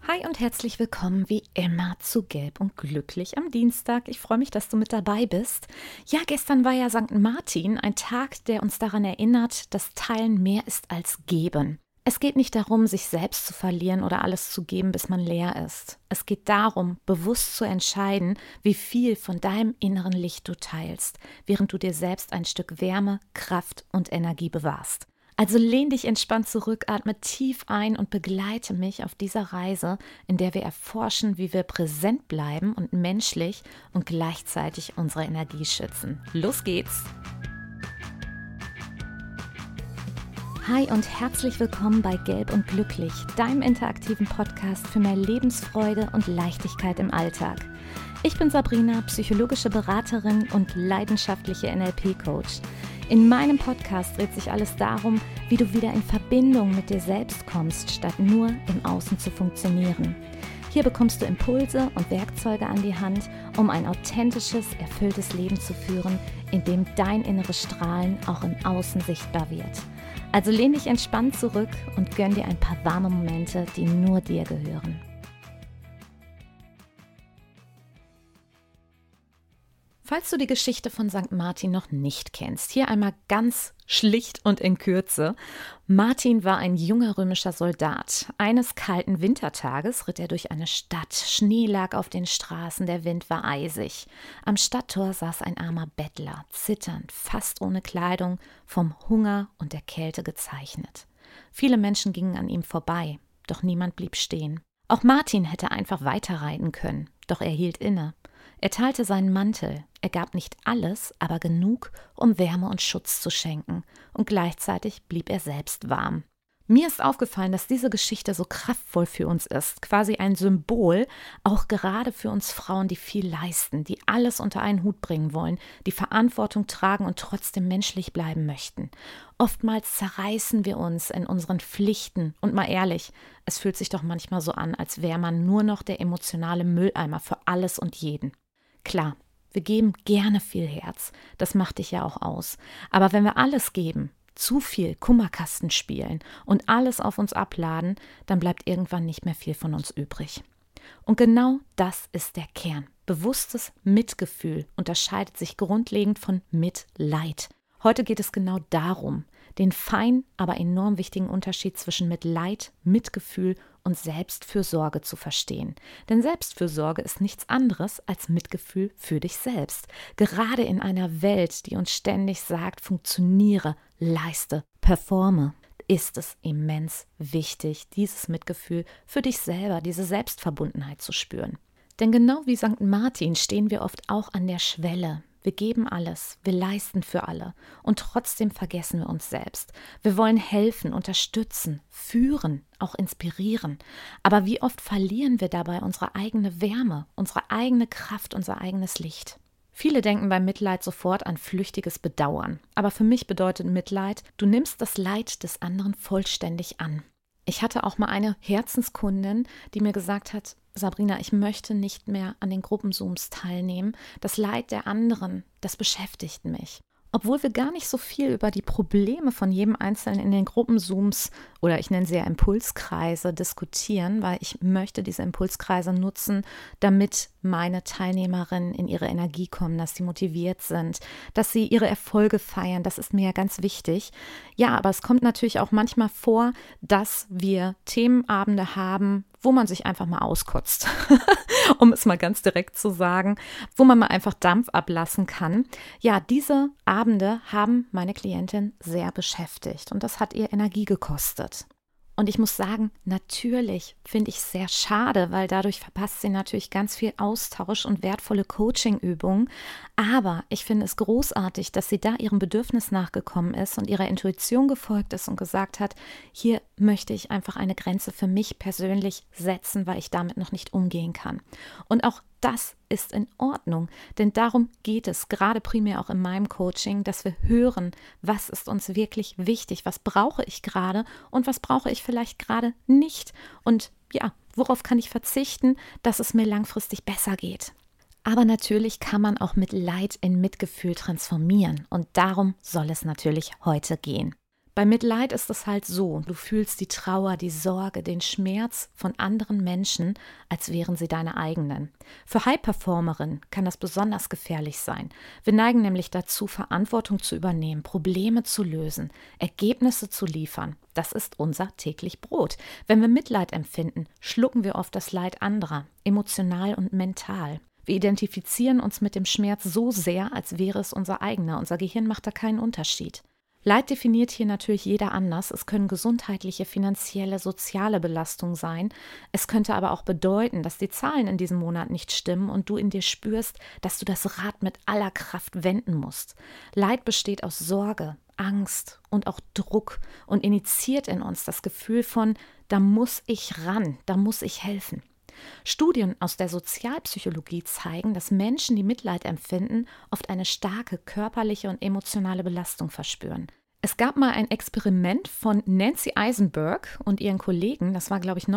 Hi und herzlich willkommen wie immer zu Gelb und Glücklich am Dienstag. Ich freue mich, dass du mit dabei bist. Ja, gestern war ja St. Martin, ein Tag, der uns daran erinnert, dass Teilen mehr ist als Geben. Es geht nicht darum, sich selbst zu verlieren oder alles zu geben, bis man leer ist. Es geht darum, bewusst zu entscheiden, wie viel von deinem inneren Licht du teilst, während du dir selbst ein Stück Wärme, Kraft und Energie bewahrst. Also lehn dich entspannt zurück, atme tief ein und begleite mich auf dieser Reise, in der wir erforschen, wie wir präsent bleiben und menschlich und gleichzeitig unsere Energie schützen. Los geht's! Hi und herzlich willkommen bei Gelb und Glücklich, deinem interaktiven Podcast für mehr Lebensfreude und Leichtigkeit im Alltag. Ich bin Sabrina, psychologische Beraterin und leidenschaftliche NLP-Coach. In meinem Podcast dreht sich alles darum, wie du wieder in Verbindung mit dir selbst kommst, statt nur im Außen zu funktionieren. Hier bekommst du Impulse und Werkzeuge an die Hand, um ein authentisches, erfülltes Leben zu führen, in dem dein inneres Strahlen auch im Außen sichtbar wird. Also lehn dich entspannt zurück und gönn dir ein paar warme Momente, die nur dir gehören. Falls du die Geschichte von St. Martin noch nicht kennst, hier einmal ganz schlicht und in Kürze. Martin war ein junger römischer Soldat. Eines kalten Wintertages ritt er durch eine Stadt. Schnee lag auf den Straßen, der Wind war eisig. Am Stadttor saß ein armer Bettler, zitternd, fast ohne Kleidung, vom Hunger und der Kälte gezeichnet. Viele Menschen gingen an ihm vorbei, doch niemand blieb stehen. Auch Martin hätte einfach weiterreiten können, doch er hielt inne. Er teilte seinen Mantel, er gab nicht alles, aber genug, um Wärme und Schutz zu schenken, und gleichzeitig blieb er selbst warm. Mir ist aufgefallen, dass diese Geschichte so kraftvoll für uns ist, quasi ein Symbol, auch gerade für uns Frauen, die viel leisten, die alles unter einen Hut bringen wollen, die Verantwortung tragen und trotzdem menschlich bleiben möchten. Oftmals zerreißen wir uns in unseren Pflichten und mal ehrlich, es fühlt sich doch manchmal so an, als wäre man nur noch der emotionale Mülleimer für alles und jeden. Klar, wir geben gerne viel Herz, das macht dich ja auch aus. Aber wenn wir alles geben, zu viel Kummerkasten spielen und alles auf uns abladen, dann bleibt irgendwann nicht mehr viel von uns übrig. Und genau das ist der Kern. Bewusstes Mitgefühl unterscheidet sich grundlegend von Mitleid. Heute geht es genau darum, den feinen, aber enorm wichtigen Unterschied zwischen Mitleid, Mitgefühl und Selbstfürsorge zu verstehen. Denn Selbstfürsorge ist nichts anderes als Mitgefühl für dich selbst. Gerade in einer Welt, die uns ständig sagt, funktioniere, leiste, performe, ist es immens wichtig, dieses Mitgefühl für dich selber, diese Selbstverbundenheit zu spüren. Denn genau wie St. Martin stehen wir oft auch an der Schwelle. Wir geben alles, wir leisten für alle und trotzdem vergessen wir uns selbst. Wir wollen helfen, unterstützen, führen, auch inspirieren. Aber wie oft verlieren wir dabei unsere eigene Wärme, unsere eigene Kraft, unser eigenes Licht? Viele denken beim Mitleid sofort an flüchtiges Bedauern. Aber für mich bedeutet Mitleid, du nimmst das Leid des anderen vollständig an. Ich hatte auch mal eine Herzenskundin, die mir gesagt hat, Sabrina, ich möchte nicht mehr an den Gruppenzooms teilnehmen. Das Leid der anderen, das beschäftigt mich. Obwohl wir gar nicht so viel über die Probleme von jedem Einzelnen in den Gruppenzooms oder ich nenne sie ja Impulskreise diskutieren, weil ich möchte diese Impulskreise nutzen, damit meine Teilnehmerinnen in ihre Energie kommen, dass sie motiviert sind, dass sie ihre Erfolge feiern. Das ist mir ja ganz wichtig. Ja, aber es kommt natürlich auch manchmal vor, dass wir Themenabende haben, wo man sich einfach mal auskotzt, um es mal ganz direkt zu sagen, wo man mal einfach Dampf ablassen kann. Ja, diese Abende haben meine Klientin sehr beschäftigt und das hat ihr Energie gekostet. Und ich muss sagen, natürlich finde ich es sehr schade, weil dadurch verpasst sie natürlich ganz viel Austausch und wertvolle Coaching-Übungen. Aber ich finde es großartig, dass sie da ihrem Bedürfnis nachgekommen ist und ihrer Intuition gefolgt ist und gesagt hat, hier möchte ich einfach eine Grenze für mich persönlich setzen, weil ich damit noch nicht umgehen kann. Und auch das ist in Ordnung, denn darum geht es, gerade primär auch in meinem Coaching, dass wir hören, was ist uns wirklich wichtig, was brauche ich gerade und was brauche ich vielleicht gerade nicht und ja, worauf kann ich verzichten, dass es mir langfristig besser geht. Aber natürlich kann man auch mit Leid in Mitgefühl transformieren und darum soll es natürlich heute gehen. Bei Mitleid ist es halt so, du fühlst die Trauer, die Sorge, den Schmerz von anderen Menschen, als wären sie deine eigenen. Für High-Performerinnen kann das besonders gefährlich sein. Wir neigen nämlich dazu, Verantwortung zu übernehmen, Probleme zu lösen, Ergebnisse zu liefern. Das ist unser täglich Brot. Wenn wir Mitleid empfinden, schlucken wir oft das Leid anderer, emotional und mental. Wir identifizieren uns mit dem Schmerz so sehr, als wäre es unser eigener. Unser Gehirn macht da keinen Unterschied. Leid definiert hier natürlich jeder anders. Es können gesundheitliche, finanzielle, soziale Belastungen sein. Es könnte aber auch bedeuten, dass die Zahlen in diesem Monat nicht stimmen und du in dir spürst, dass du das Rad mit aller Kraft wenden musst. Leid besteht aus Sorge, Angst und auch Druck und initiiert in uns das Gefühl von, da muss ich ran, da muss ich helfen. Studien aus der Sozialpsychologie zeigen, dass Menschen, die Mitleid empfinden, oft eine starke körperliche und emotionale Belastung verspüren. Es gab mal ein Experiment von Nancy Eisenberg und ihren Kollegen, das war, glaube ich,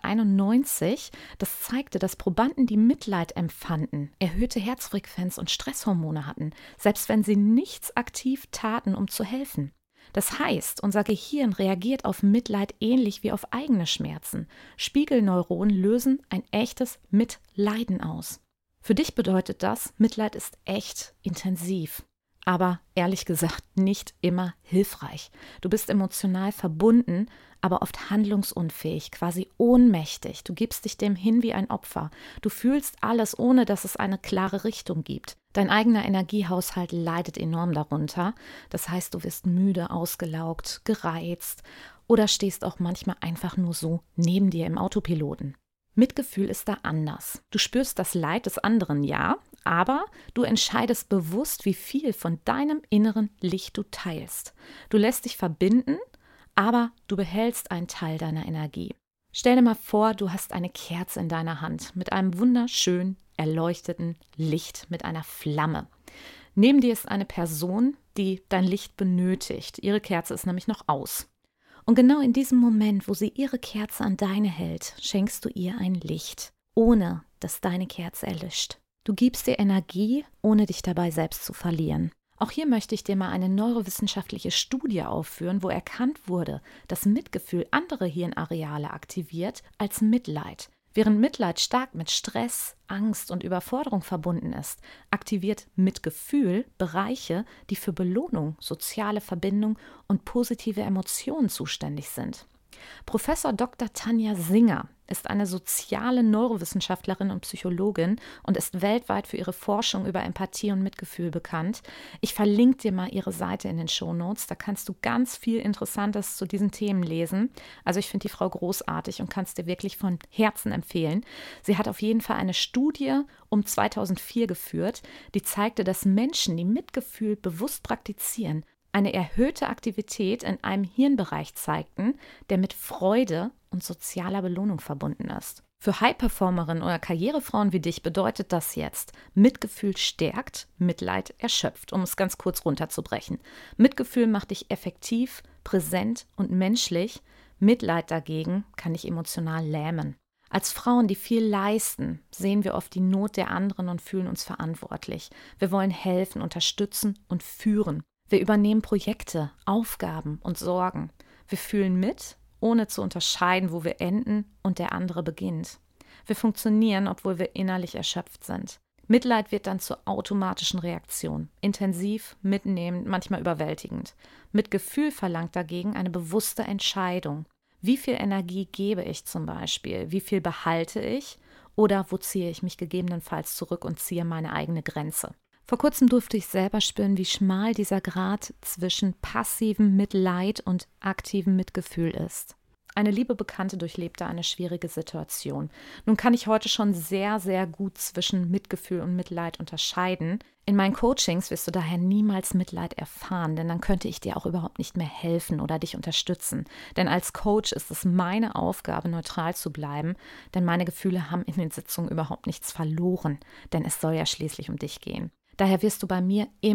1991, das zeigte, dass Probanden, die Mitleid empfanden, erhöhte Herzfrequenz und Stresshormone hatten, selbst wenn sie nichts aktiv taten, um zu helfen. Das heißt, unser Gehirn reagiert auf Mitleid ähnlich wie auf eigene Schmerzen. Spiegelneuronen lösen ein echtes Mitleiden aus. Für dich bedeutet das, Mitleid ist echt intensiv, aber ehrlich gesagt nicht immer hilfreich. Du bist emotional verbunden, aber oft handlungsunfähig, quasi ohnmächtig. Du gibst dich dem hin wie ein Opfer. Du fühlst alles, ohne dass es eine klare Richtung gibt. Dein eigener Energiehaushalt leidet enorm darunter. Das heißt, du wirst müde, ausgelaugt, gereizt oder stehst auch manchmal einfach nur so neben dir im Autopiloten. Mitgefühl ist da anders. Du spürst das Leid des anderen, ja, aber du entscheidest bewusst, wie viel von deinem inneren Licht du teilst. Du lässt dich verbinden, aber du behältst einen Teil deiner Energie. Stell dir mal vor, du hast eine Kerze in deiner Hand mit einem wunderschön erleuchteten Licht, mit einer Flamme. Neben dir ist eine Person, die dein Licht benötigt. Ihre Kerze ist nämlich noch aus. Und genau in diesem Moment, wo sie ihre Kerze an deine hält, schenkst du ihr ein Licht, ohne dass deine Kerze erlischt. Du gibst ihr Energie, ohne dich dabei selbst zu verlieren. Auch hier möchte ich dir mal eine neurowissenschaftliche Studie aufführen, wo erkannt wurde, dass Mitgefühl andere Hirnareale aktiviert als Mitleid. Während Mitleid stark mit Stress, Angst und Überforderung verbunden ist, aktiviert Mitgefühl Bereiche, die für Belohnung, soziale Verbindung und positive Emotionen zuständig sind. Professor Dr. Tanja Singer ist eine soziale Neurowissenschaftlerin und Psychologin und ist weltweit für ihre Forschung über Empathie und Mitgefühl bekannt. Ich verlinke dir mal ihre Seite in den Shownotes, da kannst du ganz viel Interessantes zu diesen Themen lesen. Also ich finde die Frau großartig und kann es dir wirklich von Herzen empfehlen. Sie hat auf jeden Fall eine Studie um 2004 geführt, die zeigte, dass Menschen, die Mitgefühl bewusst praktizieren, eine erhöhte Aktivität in einem Hirnbereich zeigten, der mit Freude und sozialer Belohnung verbunden ist. Für High-Performerinnen oder Karrierefrauen wie dich bedeutet das jetzt: Mitgefühl stärkt, Mitleid erschöpft, um es ganz kurz runterzubrechen. Mitgefühl macht dich effektiv, präsent und menschlich. Mitleid dagegen kann dich emotional lähmen. Als Frauen, die viel leisten, sehen wir oft die Not der anderen und fühlen uns verantwortlich. Wir wollen helfen, unterstützen und führen. Wir übernehmen Projekte, Aufgaben und Sorgen. Wir fühlen mit, ohne zu unterscheiden, wo wir enden und der andere beginnt. Wir funktionieren, obwohl wir innerlich erschöpft sind. Mitleid wird dann zur automatischen Reaktion. Intensiv, mitnehmend, manchmal überwältigend. Mitgefühl verlangt dagegen eine bewusste Entscheidung. Wie viel Energie gebe ich zum Beispiel? Wie viel behalte ich? Oder wo ziehe ich mich gegebenenfalls zurück und ziehe meine eigene Grenze? Vor kurzem durfte ich selber spüren, wie schmal dieser Grat zwischen passivem Mitleid und aktivem Mitgefühl ist. Eine liebe Bekannte durchlebte eine schwierige Situation. Nun kann ich heute schon sehr, sehr gut zwischen Mitgefühl und Mitleid unterscheiden. In meinen Coachings wirst du daher niemals Mitleid erfahren, denn dann könnte ich dir auch überhaupt nicht mehr helfen oder dich unterstützen. Denn als Coach ist es meine Aufgabe, neutral zu bleiben, denn meine Gefühle haben in den Sitzungen überhaupt nichts verloren, denn es soll ja schließlich um dich gehen. Daher wirst du bei mir immer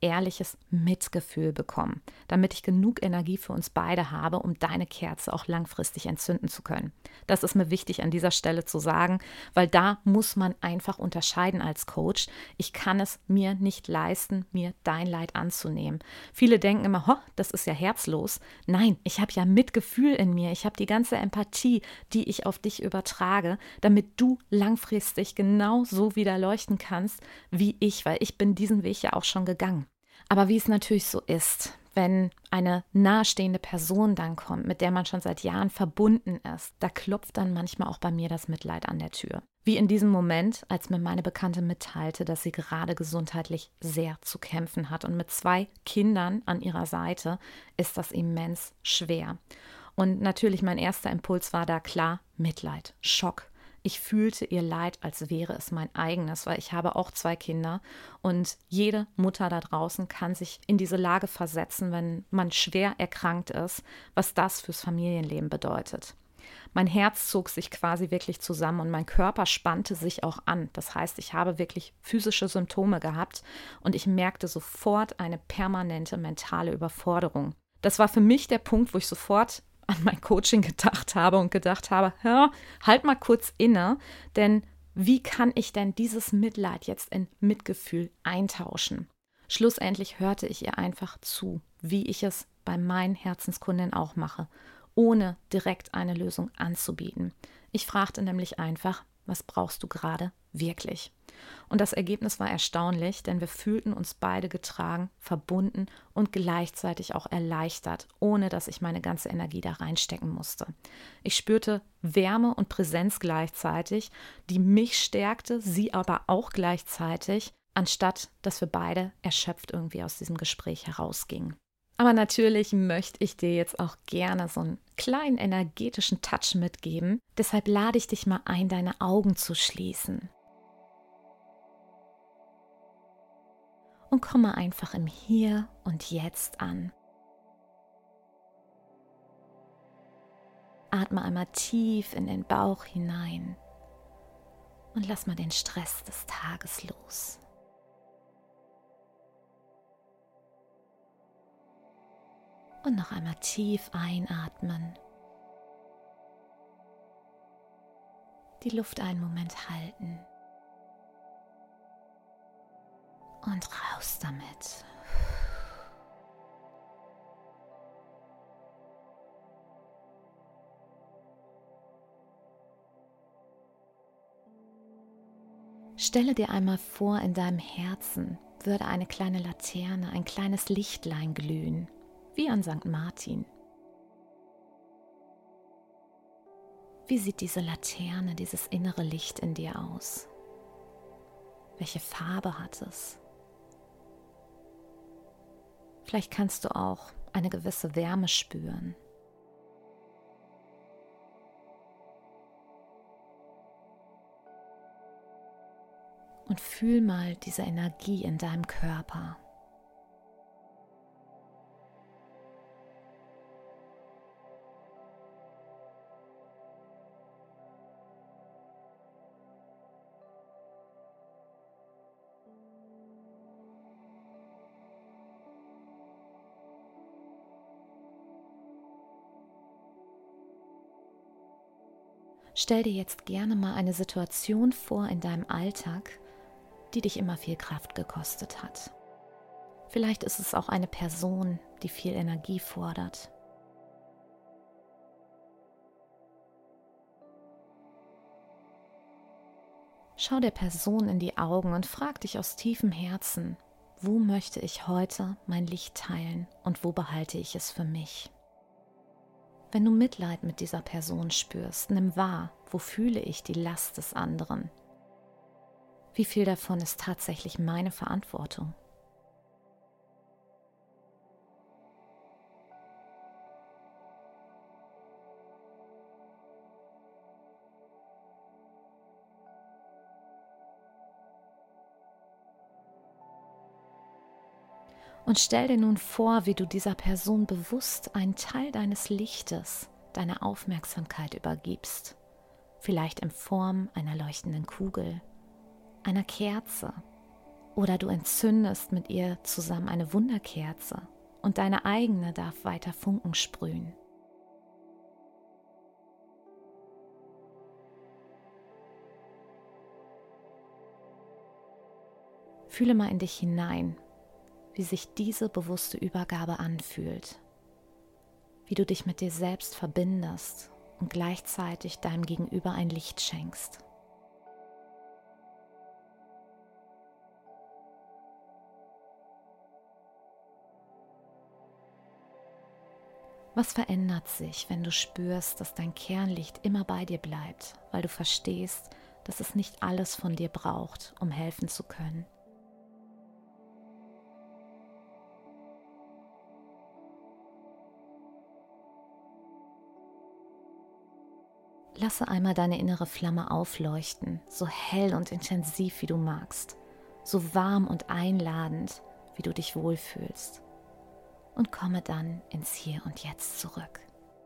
ehrliches Mitgefühl bekommen, damit ich genug Energie für uns beide habe, um deine Kerze auch langfristig entzünden zu können. Das ist mir wichtig an dieser Stelle zu sagen, weil da muss man einfach unterscheiden als Coach. Ich kann es mir nicht leisten, mir dein Leid anzunehmen. Viele denken immer, das ist ja herzlos. Nein, ich habe ja Mitgefühl in mir. Ich habe die ganze Empathie, die ich auf dich übertrage, damit du langfristig genau so wieder leuchten kannst wie ich, weil ich bin diesen Weg ja auch schon gegangen. Aber wie es natürlich so ist, wenn eine nahestehende Person dann kommt, mit der man schon seit Jahren verbunden ist, da klopft dann manchmal auch bei mir das Mitleid an der Tür. Wie in diesem Moment, als mir meine Bekannte mitteilte, dass sie gerade gesundheitlich sehr zu kämpfen hat und mit 2 Kindern an ihrer Seite ist das immens schwer. Und natürlich mein erster Impuls war da klar Mitleid, Schock. Ich fühlte ihr Leid, als wäre es mein eigenes, weil ich habe auch 2 Kinder und jede Mutter da draußen kann sich in diese Lage versetzen, wenn man schwer erkrankt ist, was das fürs Familienleben bedeutet. Mein Herz zog sich quasi wirklich zusammen und mein Körper spannte sich auch an. Das heißt, ich habe wirklich physische Symptome gehabt und ich merkte sofort eine permanente mentale Überforderung. Das war für mich der Punkt, wo ich sofort an mein Coaching gedacht habe und gedacht habe, halt mal kurz inne, denn wie kann ich denn dieses Mitleid jetzt in Mitgefühl eintauschen? Schlussendlich hörte ich ihr einfach zu, wie ich es bei meinen Herzenskunden auch mache, ohne direkt eine Lösung anzubieten. Ich fragte nämlich einfach, was brauchst du gerade wirklich? Und das Ergebnis war erstaunlich, denn wir fühlten uns beide getragen, verbunden und gleichzeitig auch erleichtert, ohne dass ich meine ganze Energie da reinstecken musste. Ich spürte Wärme und Präsenz gleichzeitig, die mich stärkte, sie aber auch gleichzeitig, anstatt dass wir beide erschöpft irgendwie aus diesem Gespräch herausgingen. Aber natürlich möchte ich dir jetzt auch gerne so einen kleinen energetischen Touch mitgeben. Deshalb lade ich dich mal ein, deine Augen zu schließen. Und komme einfach im Hier und Jetzt an. Atme einmal tief in den Bauch hinein und lass mal den Stress des Tages los. Und noch einmal tief einatmen. Die Luft einen Moment halten. Und raus damit. Stelle dir einmal vor, in deinem Herzen würde eine kleine Laterne, ein kleines Lichtlein glühen, wie an St. Martin. Wie sieht diese Laterne, dieses innere Licht in dir aus? Welche Farbe hat es? Vielleicht kannst du auch eine gewisse Wärme spüren. Und fühl mal diese Energie in deinem Körper. Stell dir jetzt gerne mal eine Situation vor in deinem Alltag, die dich immer viel Kraft gekostet hat. Vielleicht ist es auch eine Person, die viel Energie fordert. Schau der Person in die Augen und frag dich aus tiefem Herzen, wo möchte ich heute mein Licht teilen und wo behalte ich es für mich? Wenn du Mitleid mit dieser Person spürst, nimm wahr, wo fühle ich die Last des anderen? Wie viel davon ist tatsächlich meine Verantwortung? Und stell dir nun vor, wie du dieser Person bewusst einen Teil deines Lichtes, deiner Aufmerksamkeit übergibst. Vielleicht in Form einer leuchtenden Kugel, einer Kerze Oder du entzündest mit ihr zusammen eine Wunderkerze und deine eigene darf weiter Funken sprühen. Fühle mal in dich hinein, wie sich diese bewusste Übergabe anfühlt, wie du dich mit dir selbst verbindest und gleichzeitig deinem Gegenüber ein Licht schenkst. Was verändert sich, wenn du spürst, dass dein Kernlicht immer bei dir bleibt, weil du verstehst, dass es nicht alles von dir braucht, um helfen zu können? Lasse einmal deine innere Flamme aufleuchten, so hell und intensiv wie du magst, so warm und einladend, wie du dich wohlfühlst. Und komme dann ins Hier und Jetzt zurück.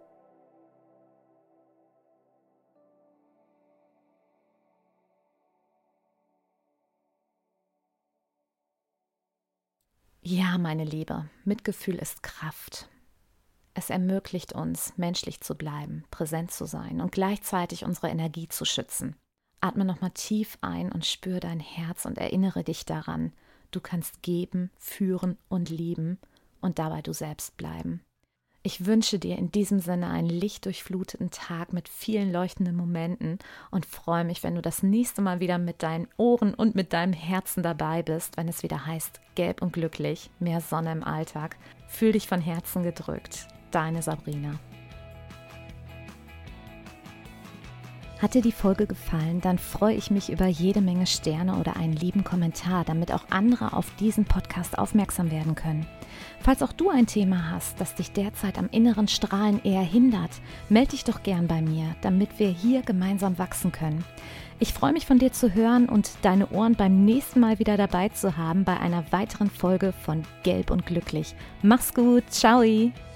Ja, meine Liebe, Mitgefühl ist Kraft. Es ermöglicht uns, menschlich zu bleiben, präsent zu sein und gleichzeitig unsere Energie zu schützen. Atme nochmal tief ein und spüre dein Herz und erinnere dich daran, du kannst geben, führen und lieben und dabei du selbst bleiben. Ich wünsche dir in diesem Sinne einen lichtdurchfluteten Tag mit vielen leuchtenden Momenten und freue mich, wenn du das nächste Mal wieder mit deinen Ohren und mit deinem Herzen dabei bist, wenn es wieder heißt, gelb und glücklich, mehr Sonne im Alltag. Fühl dich von Herzen gedrückt. Deine Sabrina. Hat dir die Folge gefallen, dann freue ich mich über jede Menge Sterne oder einen lieben Kommentar, damit auch andere auf diesen Podcast aufmerksam werden können. Falls auch du ein Thema hast, das dich derzeit am inneren Strahlen eher hindert, melde dich doch gern bei mir, damit wir hier gemeinsam wachsen können. Ich freue mich von dir zu hören und deine Ohren beim nächsten Mal wieder dabei zu haben bei einer weiteren Folge von Gelb und Glücklich. Mach's gut, ciao!